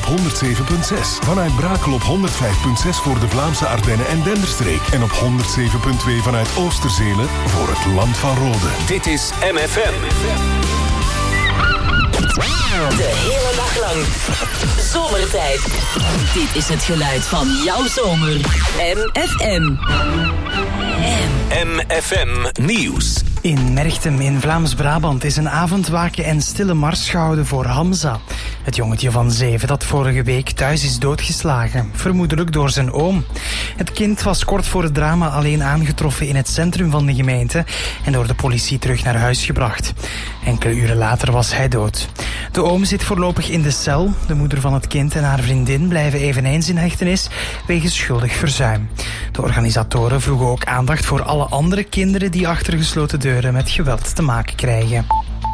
op 107.6. Vanuit Brakel op 105.6 voor de Vlaamse Ardennen en Denderstreek. En op 107.2 vanuit Oosterzelen voor het Land van Rode. Dit is MFM. De hele dag lang. Zomertijd. Dit is het geluid van jouw zomer. MFM. MFM Nieuws. In Merchtem in Vlaams-Brabant is een avondwaken en stille mars gehouden voor Hamza. Het jongetje van 7 dat vorige week thuis is doodgeslagen, vermoedelijk door zijn oom. Het kind was kort voor het drama alleen aangetroffen in het centrum van de gemeente en door de politie terug naar huis gebracht. Enkele uren later was hij dood. De oom zit voorlopig in de cel. De moeder van het kind en haar vriendin blijven eveneens in hechtenis wegens schuldig verzuim. De organisatoren vroegen ook aandacht voor alle andere kinderen die achter gesloten deuren met geweld te maken krijgen.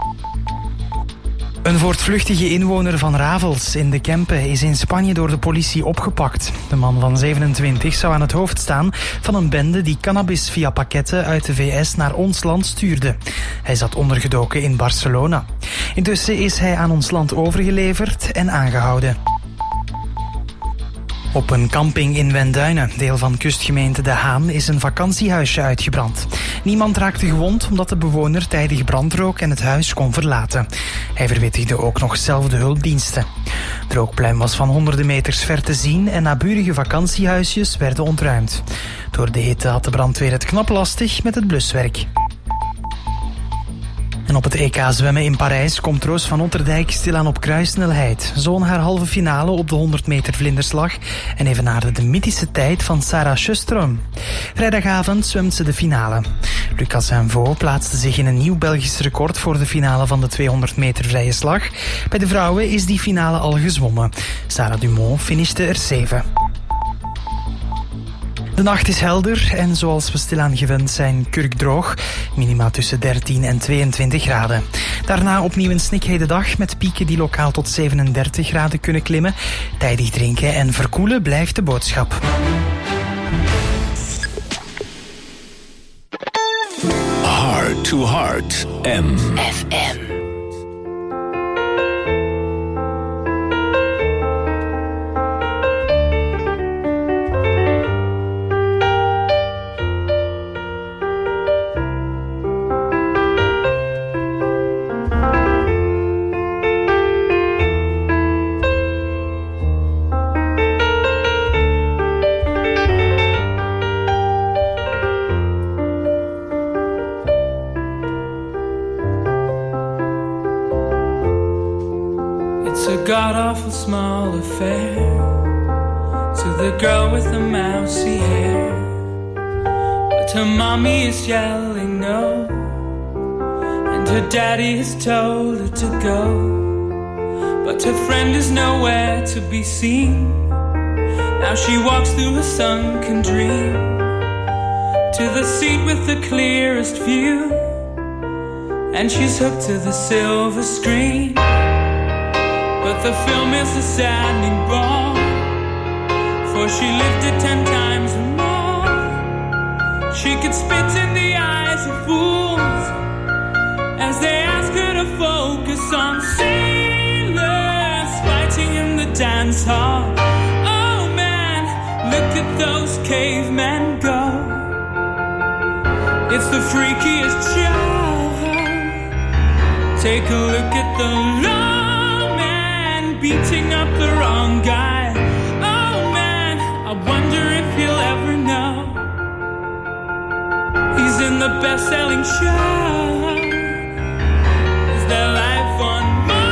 Een voortvluchtige inwoner van Ravels in de Kempen is in Spanje door de politie opgepakt. De man van 27 zou aan het hoofd staan van een bende die cannabis via pakketten uit de VS naar ons land stuurde. Hij zat ondergedoken in Barcelona. Intussen is hij aan ons land overgeleverd en aangehouden. Op een camping in Wenduinen, deel van kustgemeente De Haan, is een vakantiehuisje uitgebrand. Niemand raakte gewond omdat de bewoner tijdig brandrook en het huis kon verlaten. Hij verwittigde ook nog zelf de hulpdiensten. De rookpluim was van honderden meters ver te zien en naburige vakantiehuisjes werden ontruimd. Door de hitte had de brandweer het knap lastig met het bluswerk. En op het EK zwemmen in Parijs komt Roos van Otterdijk stilaan op kruissnelheid. Zo won haar halve finale op de 100 meter vlinderslag en evenaarde de mythische tijd van Sarah Sjöström. Vrijdagavond zwemt ze de finale. Lucas Henvaux plaatste zich in een nieuw Belgisch record voor de finale van de 200 meter vrije slag. Bij de vrouwen is die finale al gezwommen. Sarah Dumont finishte er 7. De nacht is helder en zoals we stilaan gewend zijn kurkdroog. Minima tussen 13 en 22 graden. Daarna opnieuw een snikhete dag met pieken die lokaal tot 37 graden kunnen klimmen. Tijdig drinken en verkoelen blijft de boodschap. Heart to Heart. FM. God-awful small affair to the girl with the mousy hair, but her mommy is yelling no, and her daddy has told her to go, but her friend is nowhere to be seen. Now she walks through a sunken dream to the seat with the clearest view, and she's hooked to the silver screen. But the film is a saddening bore, for she lived it 10 times or more. She could spit in the eyes of fools as they ask her to focus on sailors fighting in the dance hall. Oh man, look at those cavemen go. It's the freakiest show. Take a look at the love beating up the wrong guy. Oh man, I wonder if he'll ever know. He's in the best-selling show. Is there life on Mars?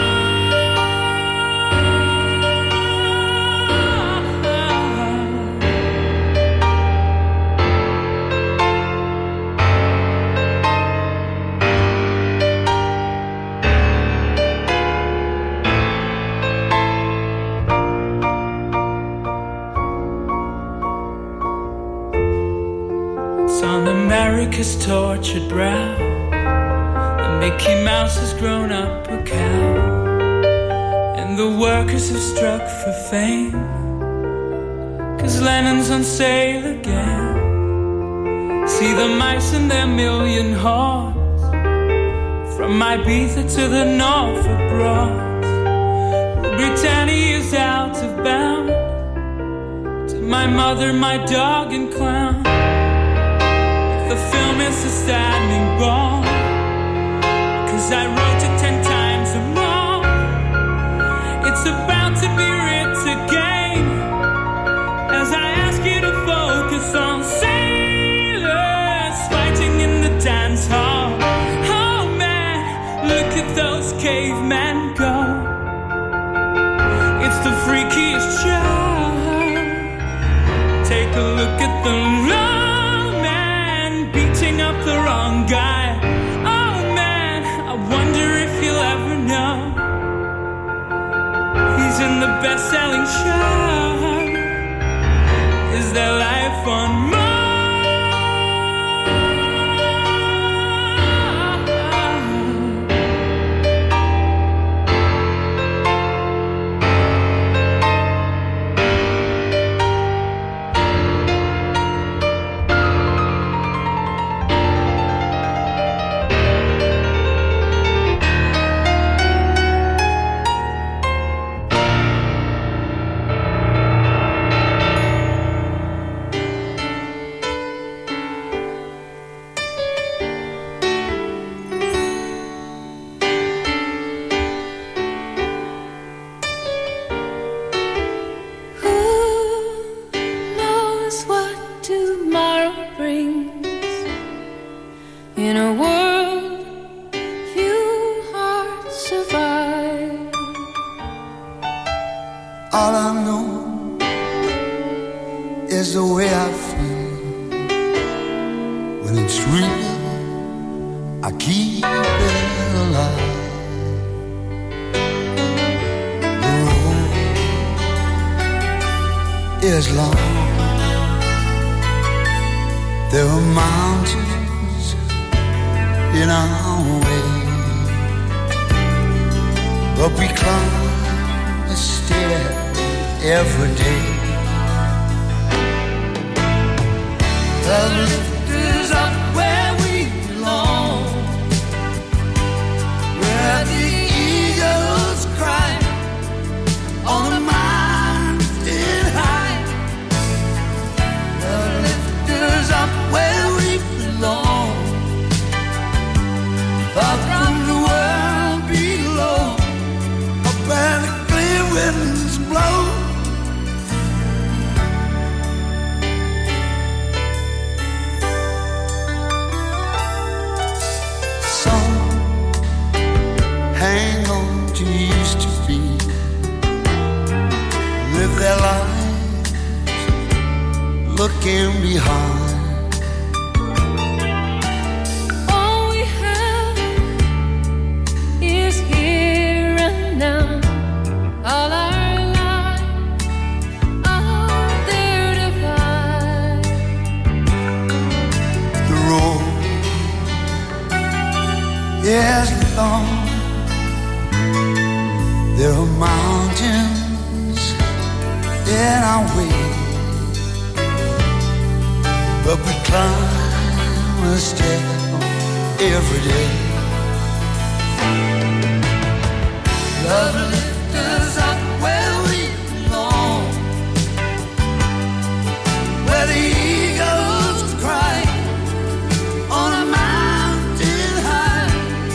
America's tortured brow, the Mickey Mouse has grown up a cow, and the workers have struck for fame, 'cause Lennon's on sale again. See the mice and their million hordes, from Ibiza to the Norfolk Broads. Britannia's out my mother, my dog and clown. The film is a standing ball, 'cause I wrote it 10 times or more. It's about to be writ again, as I ask you to focus on sailors fighting in the dance hall. Oh man, look at those cavemen go. It's the freakiest show. Take a look at the wrong man beating up the wrong guy. Oh man, I wonder if you'll ever know. He's in the best-selling show. Is there life on Mars? All I know is the way I feel. When it's real, I keep it alive. The road is long. There are mountains in our way, but we climb a stair every day. The lift is up where we belong, where the eagles cry on the mountain high. The lift is up where we belong, far from the world below, up where the clear winds blow. Hang on to used to be, live their lives looking behind. All we have is here and now. All our lives are there to find. The road is long. There are mountains in our way, but we climb a step every day. Love lifts us up where we belong, where the eagles cry on a mountain high.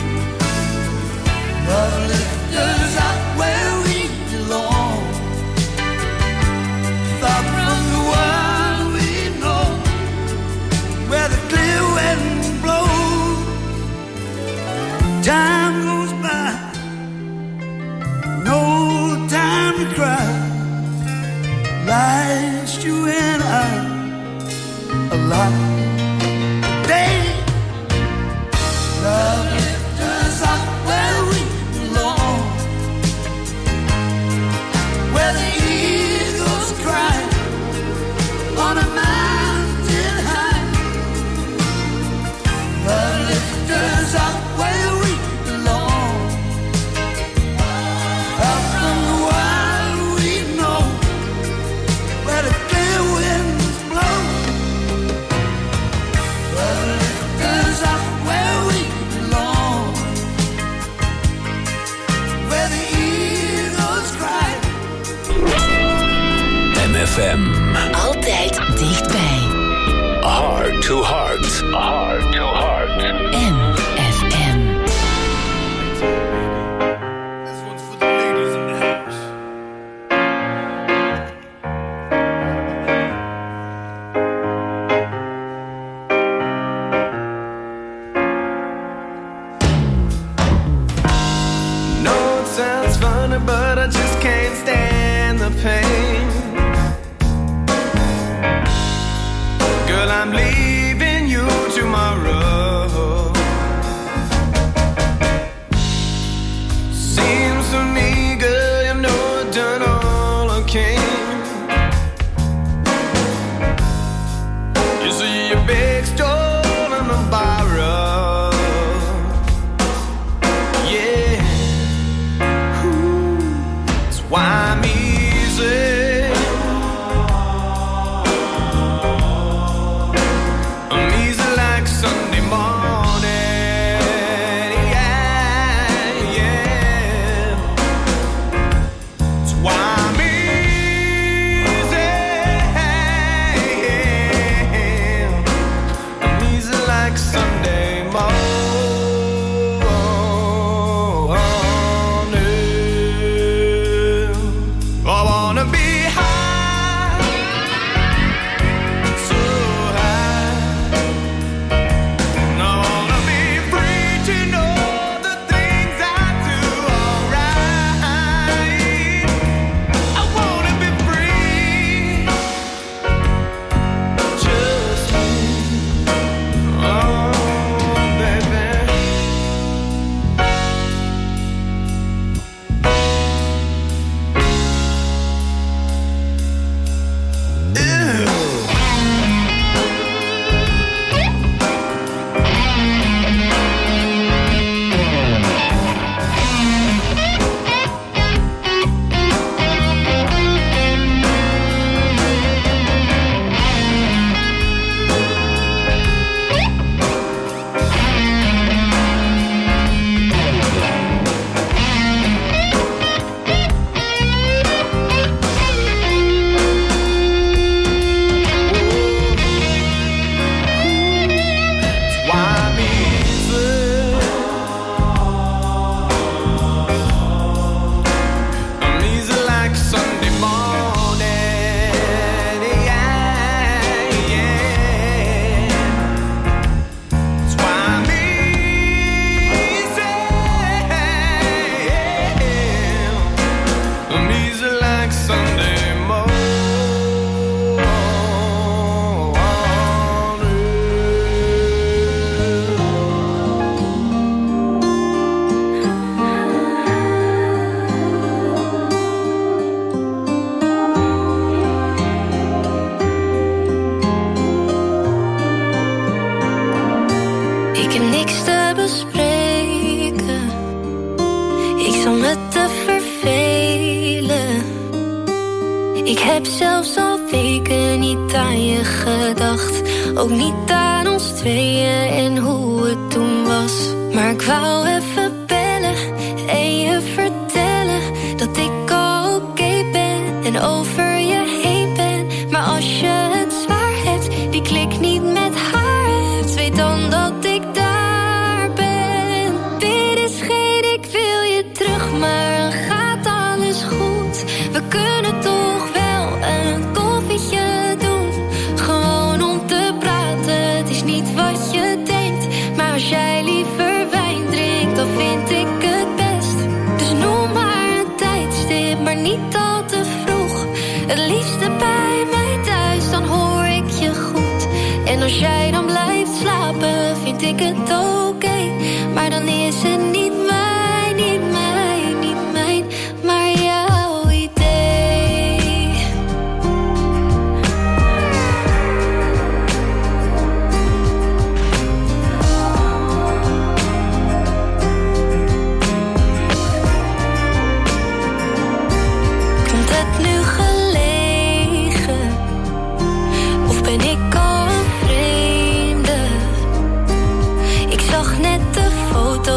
Love lifts us up where we belong, far from the world we know, where the clear wind blows. Time goes by, no time to cry. Life's you and I alive. Day, love lifts us up where we belong, where the eagles cry on a mountain high. Love lifts us up where we belong, out from the world we know, where the clear winds blow. FM. Altijd dichtbij. Heart to heart. Heart to heart. MFM. This one's for the ladies in the house. No, it sounds funny, but I just can't stand the pain. Girl, I'm leaving you tomorrow. Seems to me, girl, you know I've done all I can. You see your big stolen and borrow. Yeah. Ooh, that's why I'm easy. I'm easy like Sunday morning. Yeah, yeah. That's why I'm easy. I'm easy like Sunday morning. I wanna be high, so high. I wanna be free to know the things I do alright. I wanna be free, just me. Oh, baby. Ew. Why I'm easy. I'm easy like Sunday morning. Yeah, yeah. That's why I'm easy. I'm easy like Sunday Ik heb niks te bespreken. Ik zal me te vervelen. Ik heb zelfs al weken niet aan je gedacht. Ook niet aan ons tweeën en hoe het toen was. Maar ik wou even bellen en je vertellen dat ik al oké ben en over je heen ben. Maar als je het zwaar hebt, die klik niet met haar hebt, weet dan dat ik daar ben. Dit is geen ik wil je terug, maar dan gaat alles goed. We kunnen toch wel een koffietje doen, gewoon om te praten. Het is niet wat je denkt, maar als jij liever wijn drinkt, dan vind ik het best. Dus noem maar een tijdstip, maar niet al te vroeg. Het liefste bij mij thuis, dan hoor ik je goed. En als jij dan blijft slapen, vind ik het oké. Maar dan is het niet mijn, niet mijn, niet mijn, maar jouw idee. Komt het nu gelegen? Of ben ik al een vreemde? Ik zag net de foto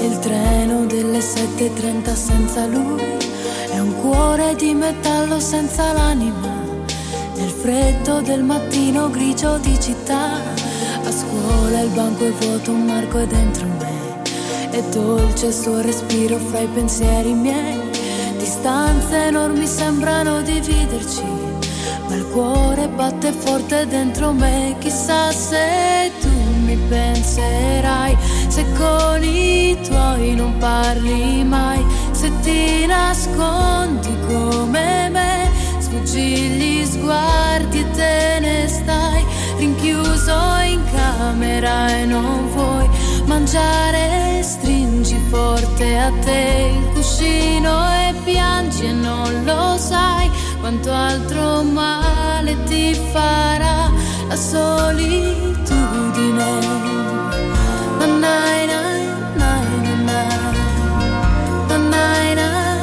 Il treno delle 7:30 senza lui è un cuore di metallo senza l'anima. Nel freddo del mattino grigio di città, a scuola il banco è vuoto, un marco è dentro me. È dolce il suo respiro fra i pensieri miei. Distanze enormi sembrano dividerci, ma il cuore batte forte dentro me. Chissà se tu mi penserai, se con i tuoi non parli mai, se ti nascondi come me, sfuggi gli sguardi e te ne stai rinchiuso in camera e non vuoi mangiare, stringi forte a te il cuscino e piangi e non lo sai quanto altro male ti farà la solitudine. Nanai, nai, nai, nanai, nanai,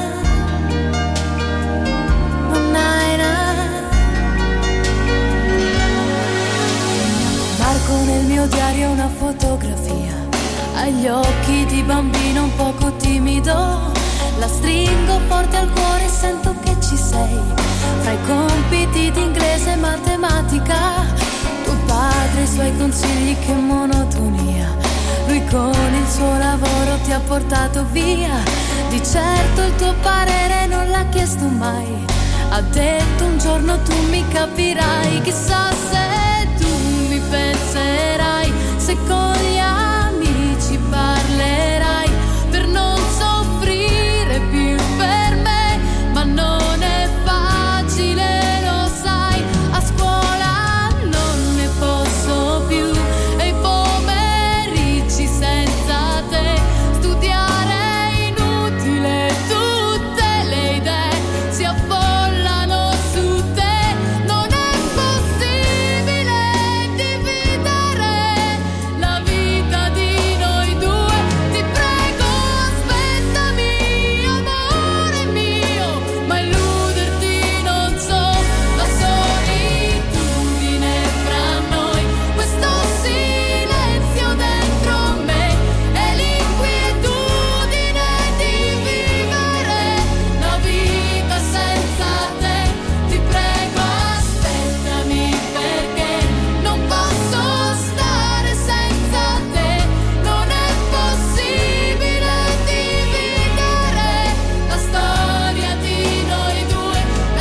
nanai, nanai. Marco nel mio diario una fotografia, agli occhi di bambino un poco timido. La stringo forte al cuore e sento che ci sei. Fra i compiti di inglese e matematica, tuo padre e i suoi consigli, che monotonia. Lui con il suo lavoro ti ha portato via. Di certo il tuo parere non l'ha chiesto mai. Ha detto un giorno tu mi capirai. Chissà se tu mi penserai, se con gli amici parlerai per non soffrire più per me. Ma non è facile, lo sai, a scuola non ne posso più. E i pomeriggi senza te, studiare è inutile, tutte le idee si affollano su te. Non è possibile dividere la vita di noi due. Ti prego aspettami, amore mio, ma illuderti non so. La solitudine fra noi, questo silenzio dentro me, e l'inquietudine di vivere la vita senza te. Ti prego aspettami, perché non posso stare senza te. Non è possibile dividere la storia di noi due. La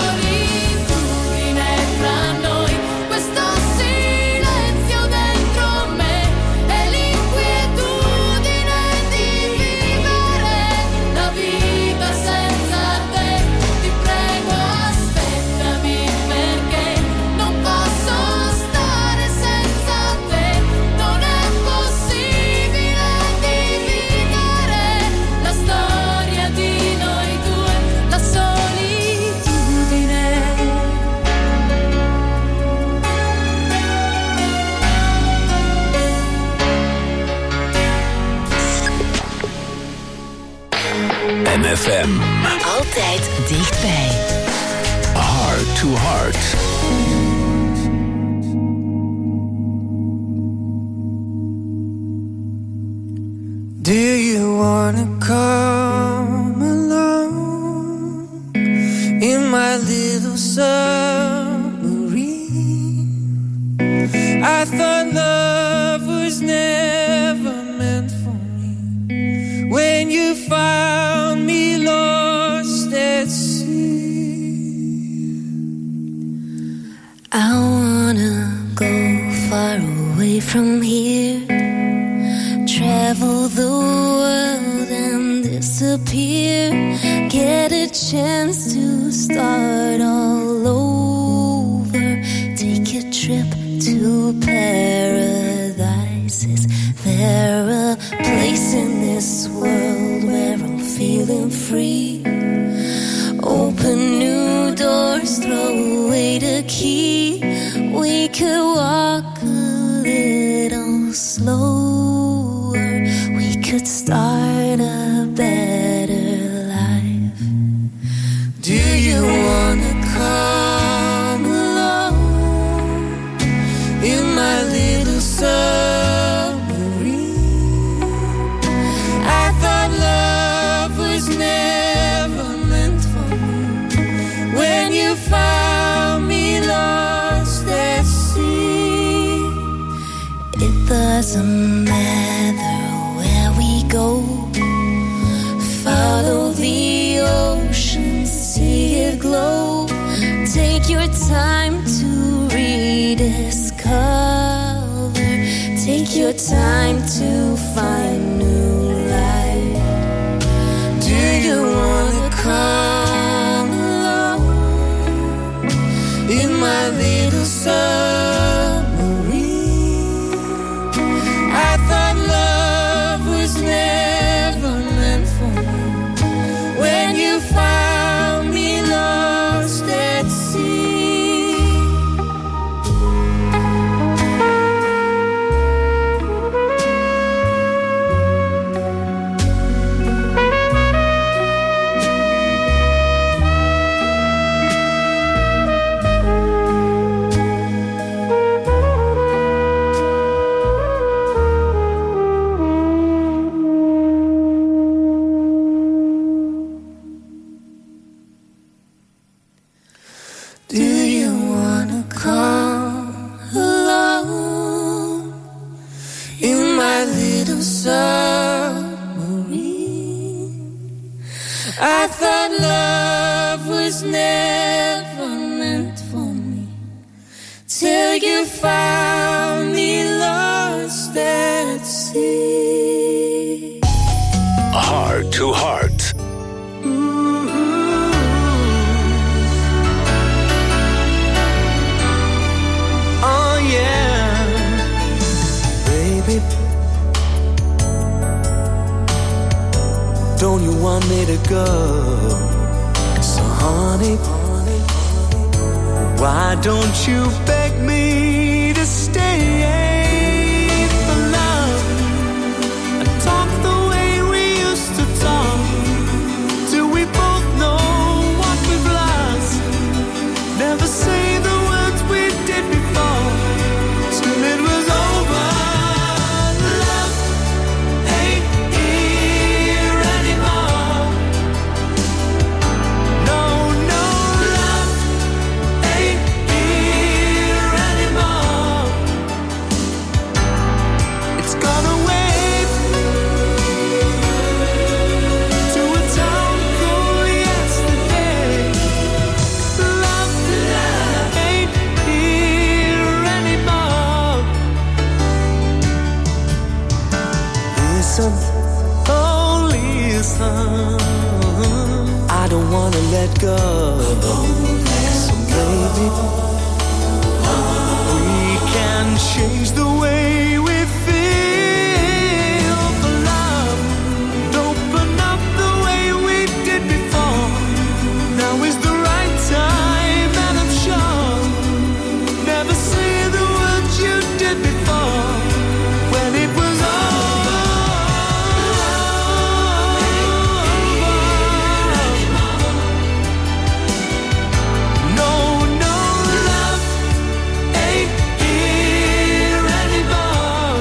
solitudine fra noi, questo silenzio dentro me, e l'inquietudine di vivere la vita senza te. Ti prego aspettami, perché non posso stare senza te. Non è possibile dividere la storia di noi due. La solitudine. MFM. Altijd dichtbij. Heart to Heart. Do you wanna come along in my little submarine? I thought love was never meant for me. When you found me lost at sea, I wanna go far away from here, travel the world and disappear, get a chance to start all over, take a trip to paradise. Is there a place in this world where I'm feeling free? Open new doors, throw away the key. We could walk a little slower, we could start a better life. do you wanna come along in my little submarine? your time to rediscover. Take your time to find new life. Do you wanna come along in my little submarine? I thought love was never meant for me. When you found me lost at sea. Do you wanna come along in my little submarine? I thought love was never meant for me, till you found me lost at sea. Heart to Heart. Oh yeah, baby, don't you want me to go? So honey, why don't you beg me to stay for love and talk the way we used to talk, till we both know what we've lost. Never say the words we did before, till it was over. Love ain't here anymore. No, no, love ain't here anymore. It's gone away to a town called yesterday. Love ain't here anymore. Listen, oh listen, I don't wanna let go. So baby, we can change the way we feel for love, and open up the way we did before. Now is the right time, and I'm sure. Never say the words you did before, when it was over. No, no, love ain't here anymore.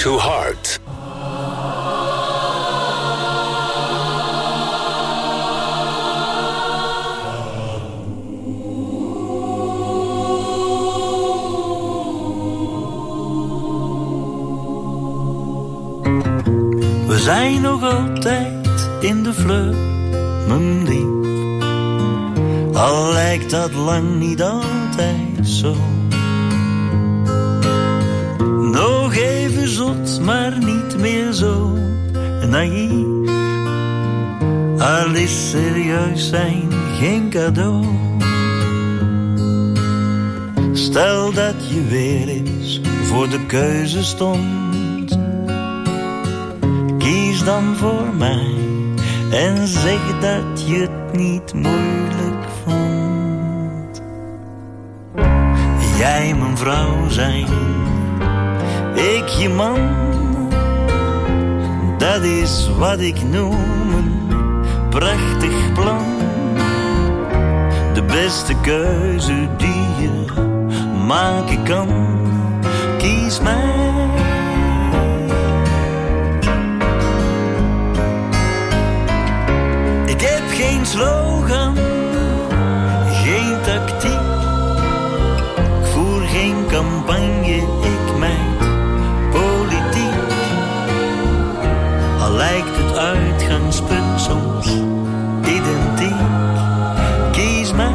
to Heart. We zijn nog altijd in de vlucht, mijn lief. Al lijkt dat lang niet altijd zo. Nog even zot, maar niet meer zo naïef. Al is serieus zijn geen cadeau. Stel dat je weer eens voor de keuze stond. Kies dan voor mij en zeg dat je het niet moeilijk vond. Jij mijn vrouw zijn, ik je man. Dat is wat ik noem een prachtig plan. De beste keuze die je maken kan. Kies mij. Ik heb geen slogan, geen tactiek. Ik voer geen campagne, ik meid politiek. Al lijkt het uitgangspunt soms identiek. Kies mij.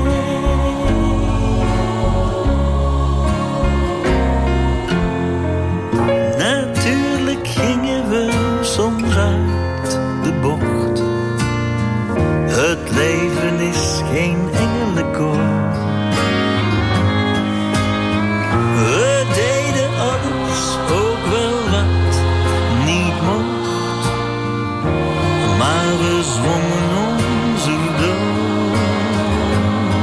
Natuurlijk gingen we soms uit de bocht. Het leven is geen engelenkoor. We deden alles, ook wel wat niet mocht. Maar we zwommen onze dood.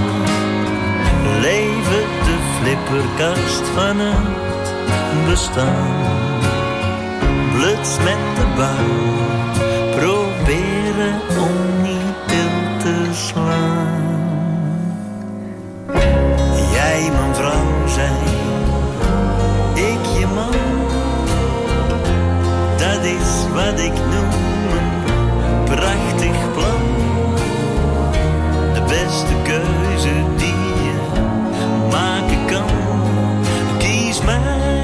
Leven de flipperkast van het bestaan. Bluts met de bouw, proberen om niet til te slaan. Jij mijn vrouw zijn, ik je man. Dat is wat ik noem een prachtig plan. De beste keuze die je maken kan. Kies mij.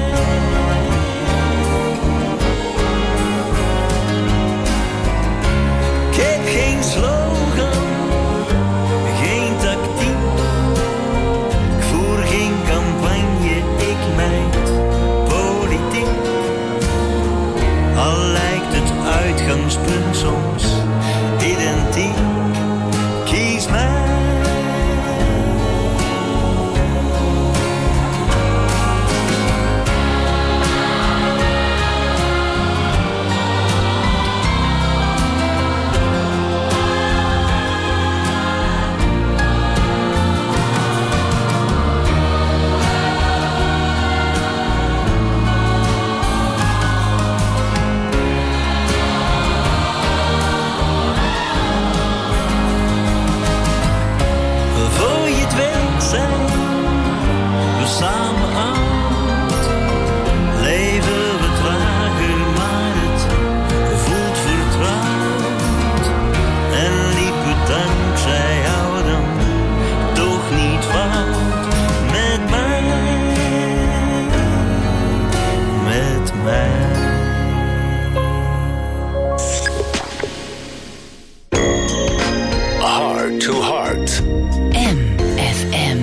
Geen slogan, geen tactiek. Ik voer geen campagne, ik meid politiek. Al lijkt het uitgangspunt soms identiek. Kies mij. Samen oud, leven we trager, maar het voelt vertrouwd. En liep het dankzij jou dan toch niet fout met mij, met mij. Heart to Heart. MFM.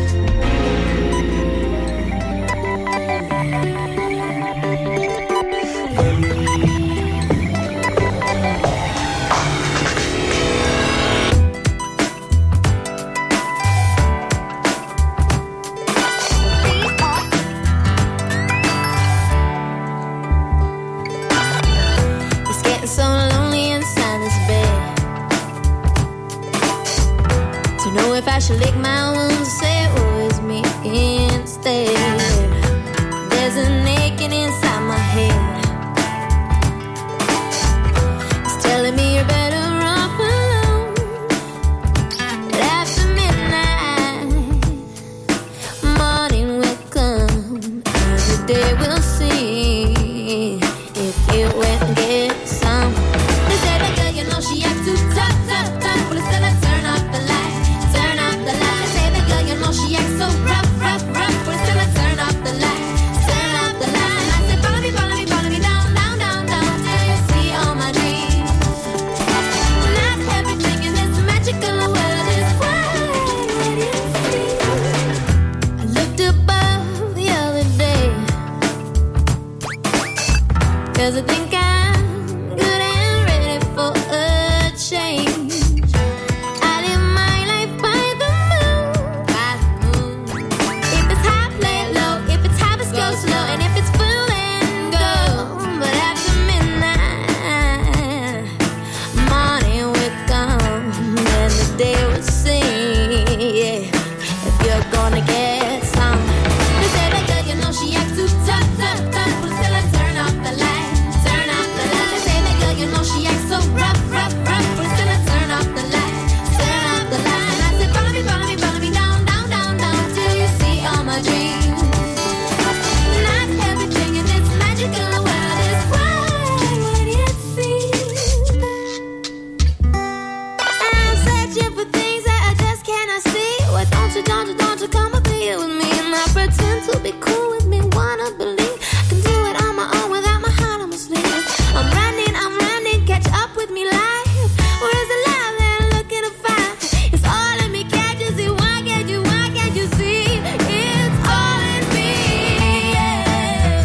I should lick my wounds and say it was me instead. There's an aching inside my head. It's telling me you're better off alone. But after midnight, morning will come, and the day will see. don't you come up here with me? And I pretend to be cool with me, wanna believe I can do it on my own without my heart on my sleeve. I'm running, catch up with me life. Where's the love that I'm looking to find? It's all in me, can't you see? Why can't you see? It's all in me, yeah.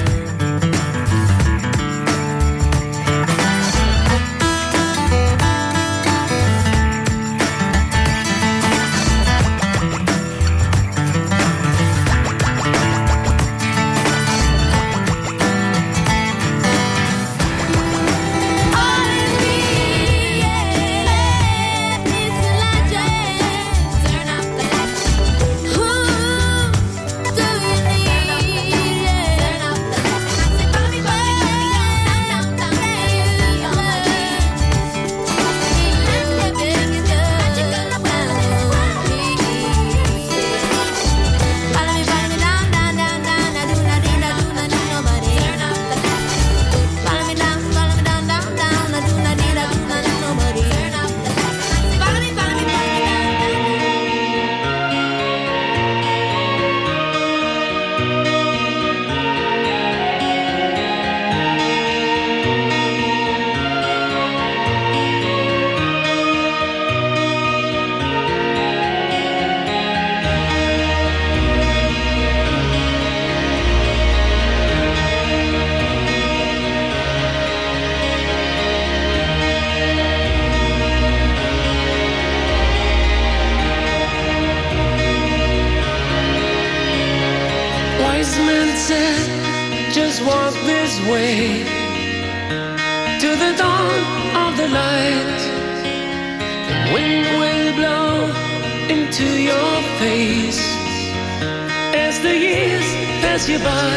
Wise men said, just walk this way to the dawn of the light. The wind will blow into your face as the years pass you by.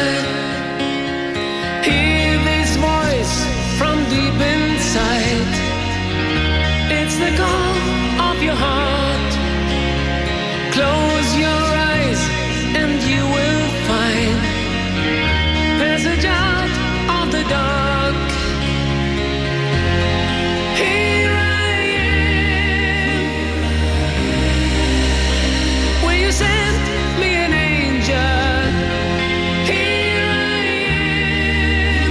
Hear this voice from deep inside. It's the call of your heart. Close your eyes and you will find passage out of the dark. Here I am. Will you send me an angel? Here I am.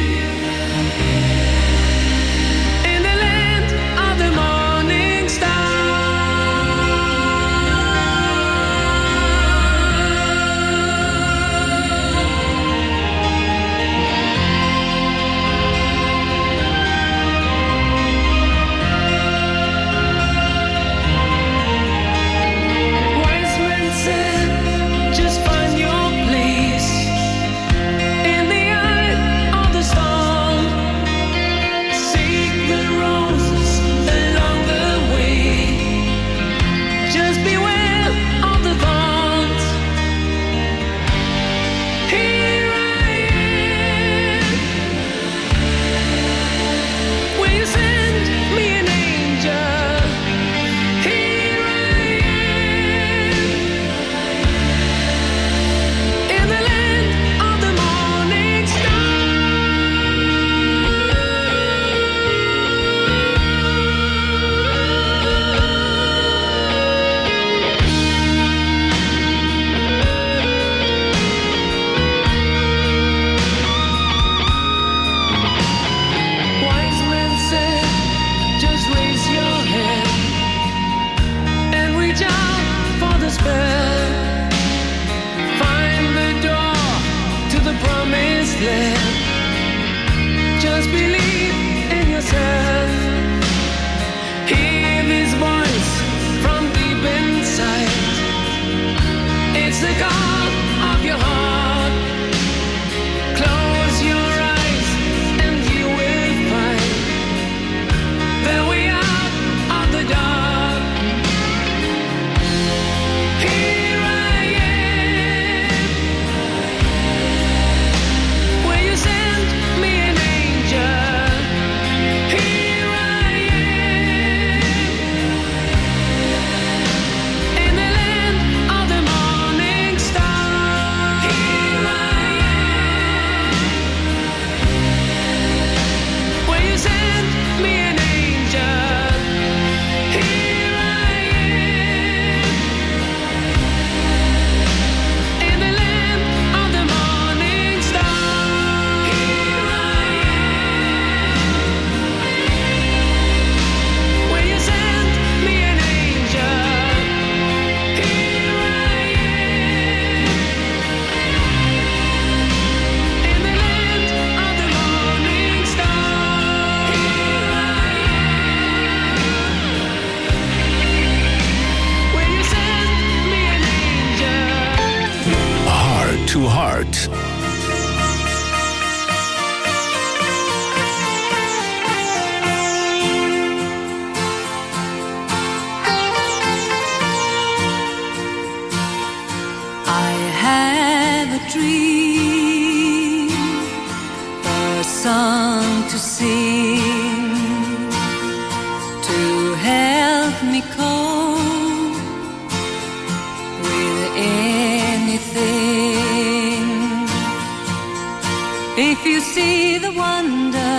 In the land of the morning star. Just believe in yourself. Hear this voice from deep inside. It's the call of your heart. Close your eyes and you will find the way out of the dark. Here I am. Will you send me an angel? Here to Heart. Dream, a song to sing, to help me cope with anything. If you see the wonder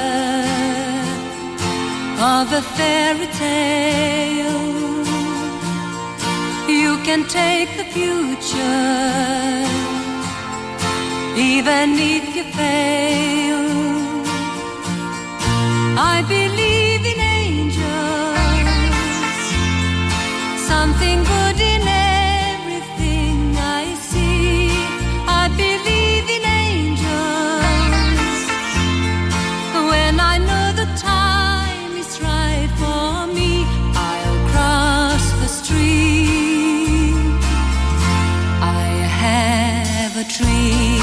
of a fairy tale, you can take the future even if you fail. I believe in angels, something good in everything I see. I believe in angels when I know the time is right for me. I'll cross the stream. I have a dream.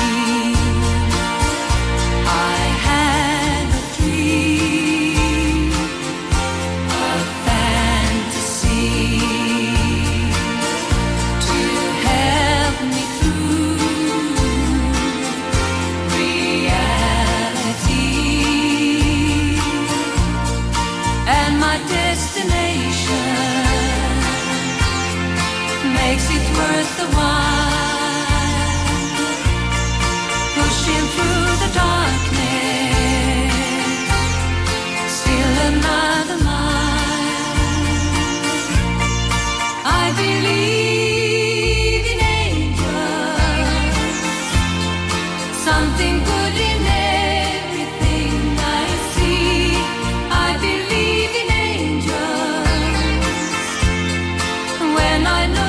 Makes it worth the while, pushing through the darkness, still another mile. I believe in angels, something good in everything I see. I believe in angels when I know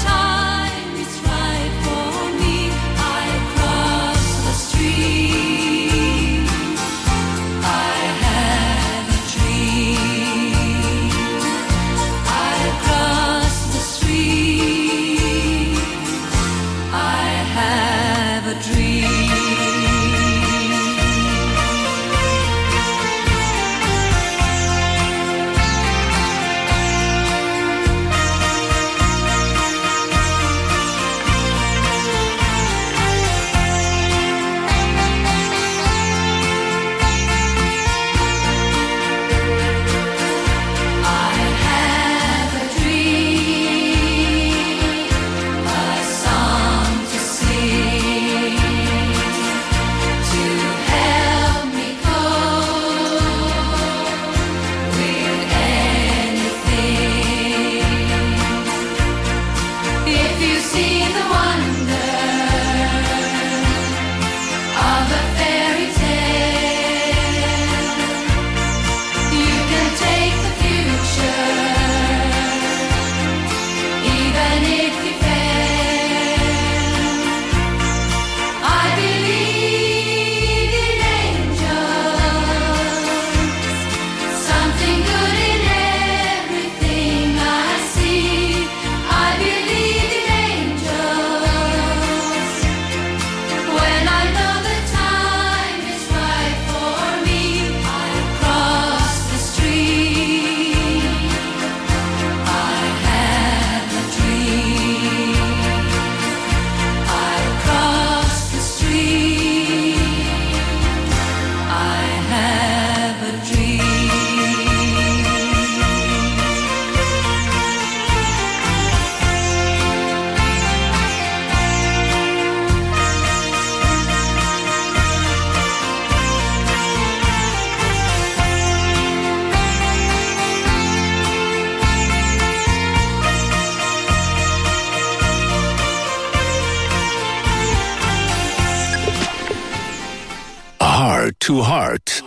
to Heart.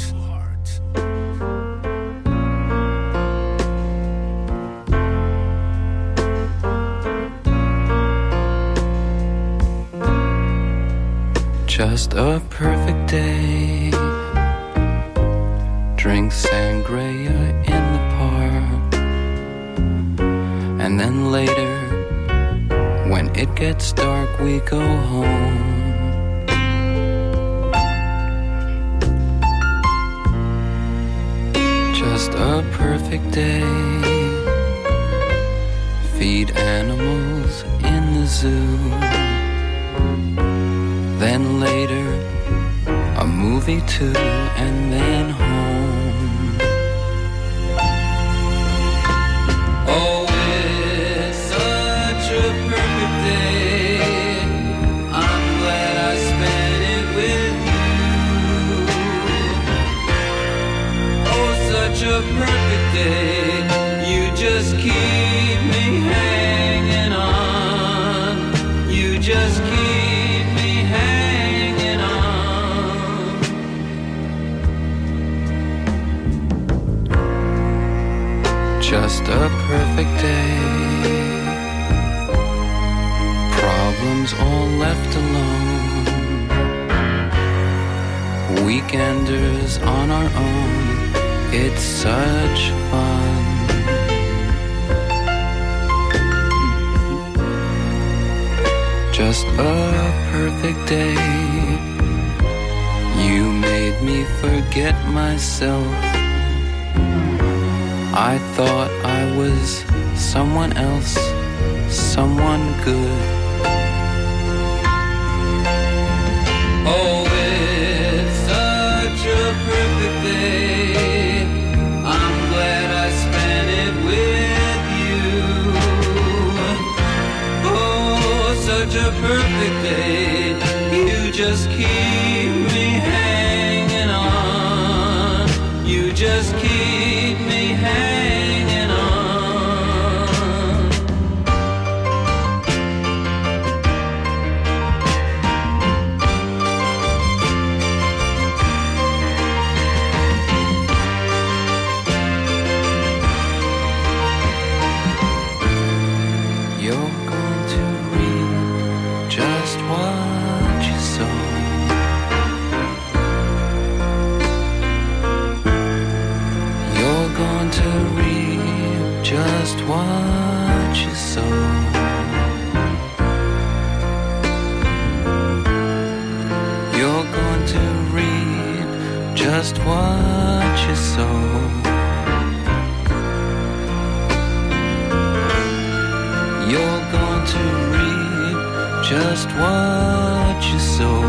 Just a perfect day. Drink sangria in the park. And then later, when it gets dark, we go home. Just a perfect day. Feed animals in the zoo. Then later, a movie too, and then home. Oh, it's such a perfect day. I'm glad I spent it with you. Oh, such a perfect day. You just keep me hanging on. You just keep me hanging on. Just a perfect day. Problems all left alone. Weekenders on our own. It's such fun. Just a perfect day. You made me forget myself. I thought I was someone else, someone good. Oh, it's such a perfect day. I'm glad I spent it with you. Oh, such a perfect day. You just keep me hanging on. You just keep me hanging on. You're going to reap just what you sow. You're going to reap just what you sow. You're going to reap just what you sow. You're going to reap just what you sow.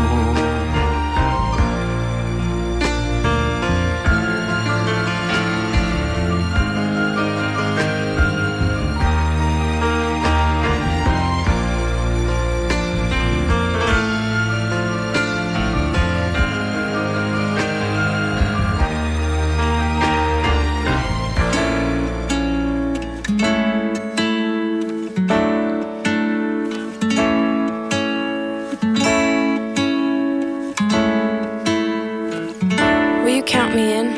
Will you count me in?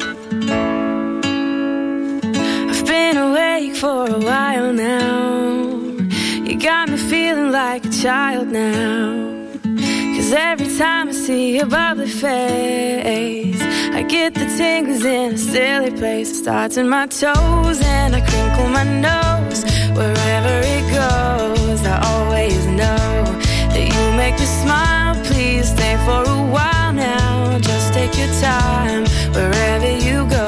I've been awake for a while now. You got me feeling like a child now. 'Cause every time I see your bubbly face, I get the tingles in a silly place. It starts in my toes and I crinkle my nose. Wherever it goes, I always know that you make me smile. Please stay for a while now. Just take your time wherever you go.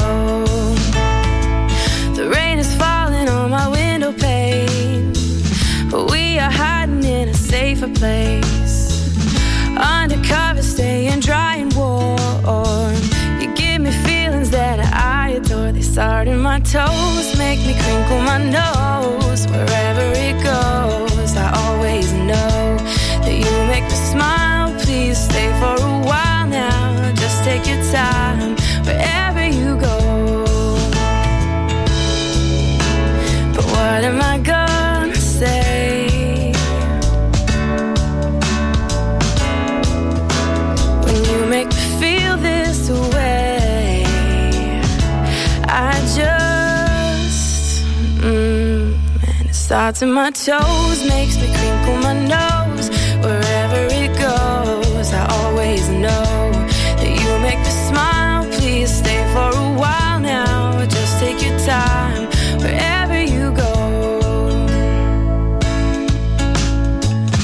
The rain is falling on my window pane, but we are hiding in a safer place. Undercover, staying dry and warm. You give me feelings that I adore. They start in my toes, make me crinkle my nose. Wherever it goes, I always know that you make me smile. Please stay for a while now. Just take your time wherever you go. But what am I gonna say? Make me feel this way. I just and it starts in my toes, makes me crinkle my nose. Wherever it goes, I always know that you make me smile. Please stay for a while now. Just take your time wherever you go.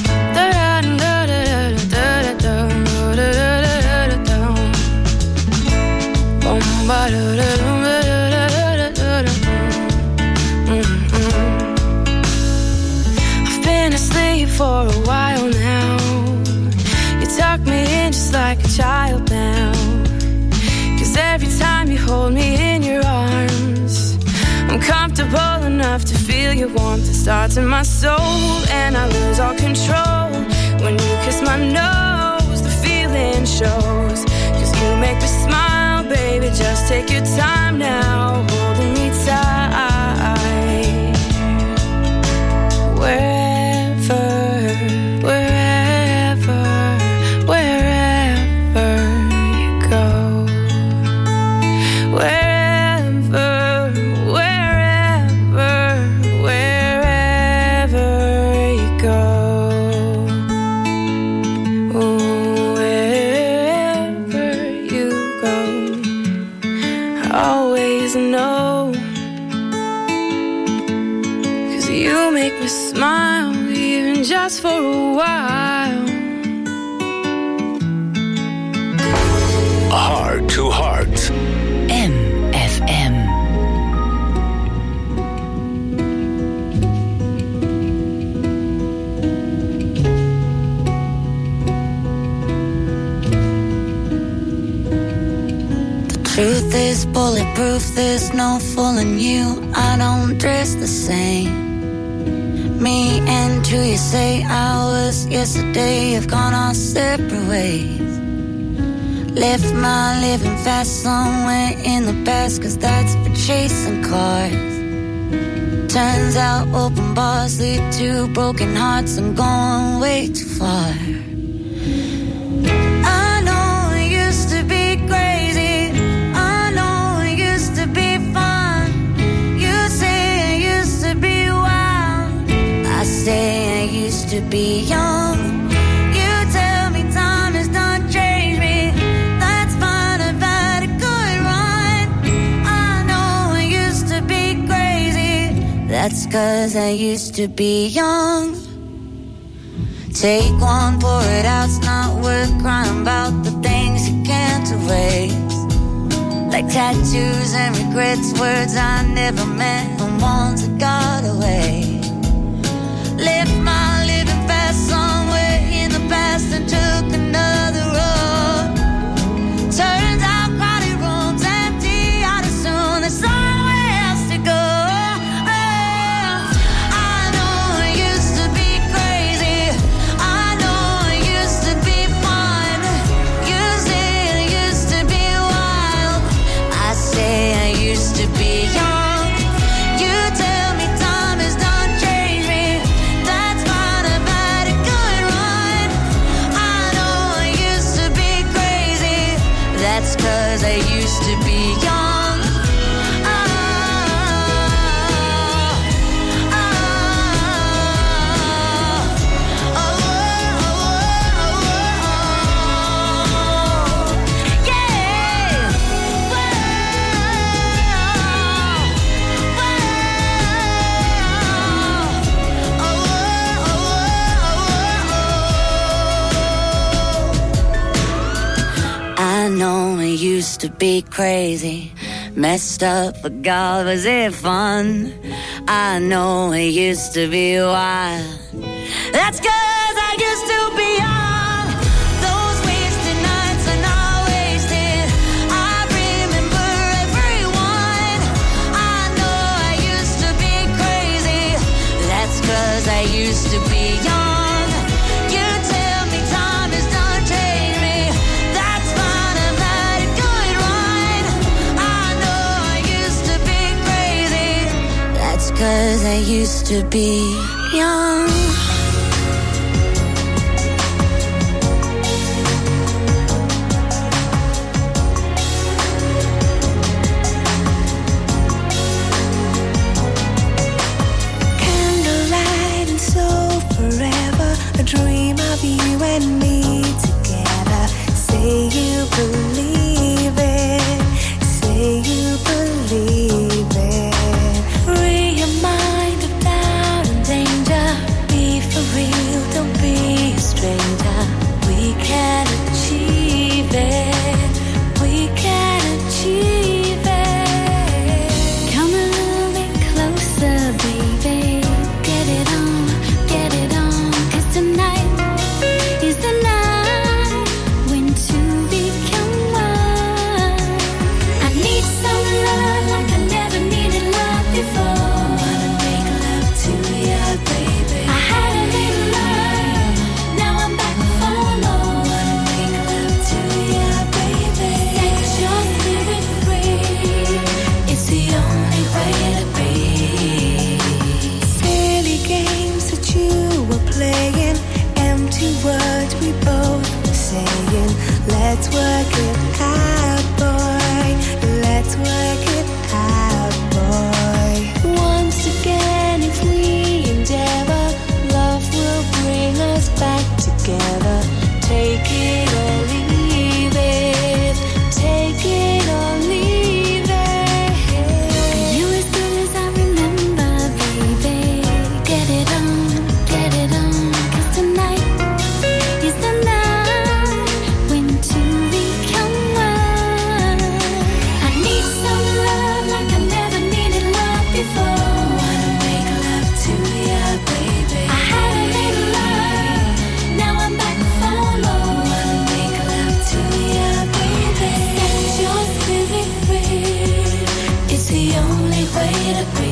for a while now. You tuck me in just like a child now. 'Cause every time you hold me in your arms, I'm comfortable enough to feel your warmth. It starts in my soul and I lose all control. When you kiss my nose, the feeling shows. 'Cause you make me smile, baby, just take your time now, holding me tight. Wherever, wherever, wherever you go. Wherever, wherever, wherever you go. Wherever you go, I always know. 'Cause you make me smile, even just for a while. Heart to Heart. MFM. Truth is bulletproof, there's no fooling you. I don't dress the same. Me and who you say I was yesterday have gone our separate ways. Left my living fast somewhere in the past, 'cause that's for chasing cars. Turns out open bars lead to broken hearts. I'm going way too far. I know it used to be crazy, I know it used to be fun. You say it used to be wild, I say I used to be young. You tell me time has done changed me, that's fine, I've had a good run. I know I used to be crazy, that's 'cause I used to be young. Take one, pour it out, it's not worth crying about the things you can't erase. Like tattoos and regrets, words I never meant, the ones that got away. Left my living fast somewhere in the past and took another road. Turns out crowded rooms empty out as soon, there's somewhere else to go. I know it used to be crazy, I know it used to be fun. You say it used to be wild, I say I used to be young. You tell me time has done changed me, that's fine, I've had a good run. I know I used to be crazy, that's 'cause I used to be young. I know it used to be crazy, messed up, but God, was it fun? I know it used to be wild, that's 'cause I used to be young. Those wasted nights are not wasted, I remember everyone. I know I used to be crazy, that's 'cause I used to be young. You tell me time has done changed me, that's fine, I've had a good run. I know I used to be crazy, that's 'cause I used to be young. Candlelight and so forever, a dream of you and me together. Say you believe it, say you believe it. Free your mind of doubt and danger, be for real, don't be a stranger. We can achieve it, we can achieve it. Come a little bit closer, baby, get it on, 'cause saying empty words we both were saying. Let's work it out, boy. Let's work it out, boy. Once again, if we endeavor, love will bring us back together. Take it or leave it. Take it or leave it. You as good as I remember, baby. Get it on, get it on. 'Cause tonight is the night when two become one. I need some love like I never needed love before. Wanna make love to ya, baby. I had a little love, now I'm back for more. Wanna make love to ya, baby. Set your spirit free. It's the only way to be.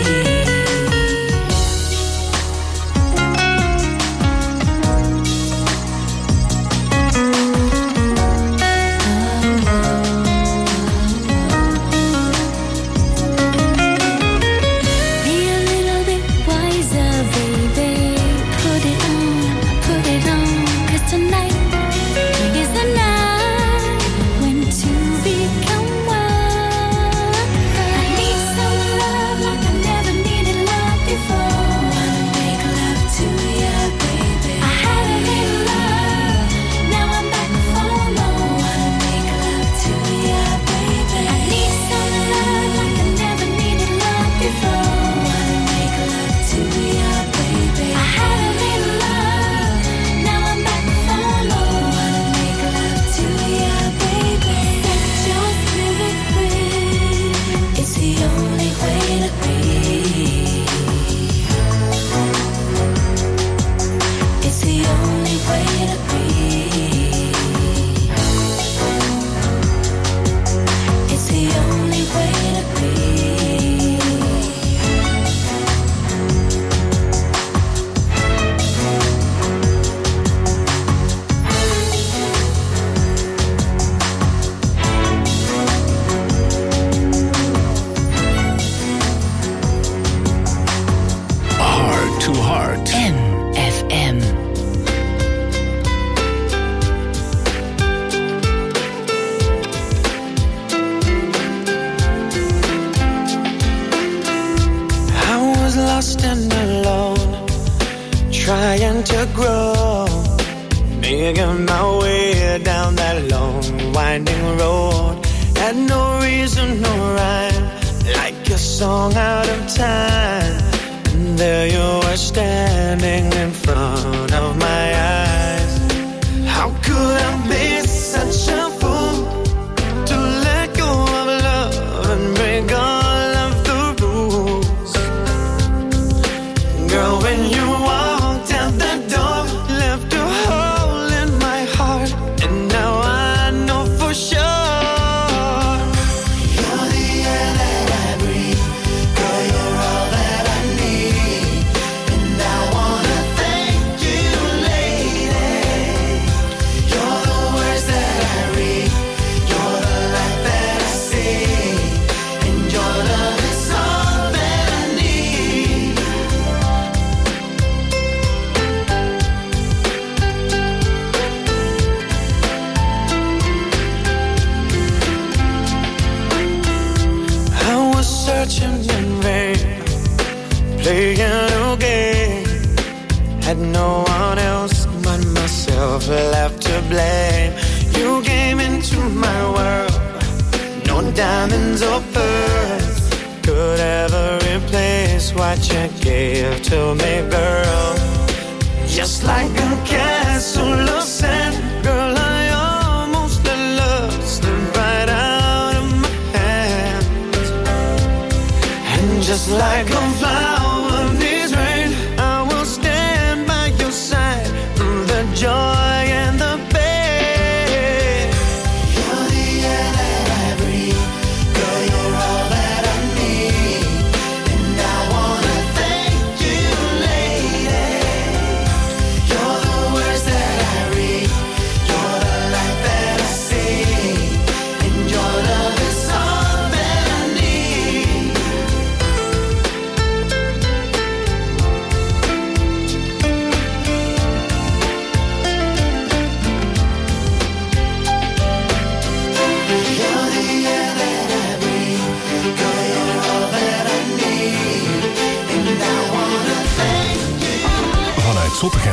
Be a little bit wiser, baby. Put it on, 'cause tonight is the night when two become one. I need some love like I never needed love before. Wanna make love to ya, baby. I had a little love, now I'm back for more. Wanna make love to ya, baby. I need some love like I never needed love before. Wanna make love to ya, baby. I had a little love, now I'm back for more. Wanna make love to ya, baby. Set your spirit free. It's the only way to be. It's the only way to be. It's the only way to be. Heart to Heart. NFM. I was lost and alone, trying to grow, making my way down that long, winding road. Had no reason, no rhyme, like a song out of time. And there you were standing in front of my eyes. How could I be such a fool to let go of love and break all of the rules? Girl, when you walked out the door, left a hole in my heart, and now I know for sure you're the air that I breathe. Girl, you're all that I need, and I wanna thank you, lady. You're the words that I read, you're the light that I see, and your love is all that I need. I was searching in vain, playing a game. Had no one else but myself left to blame. You came into my world, no diamonds or pearls could ever replace what you gave to me, girl. Just like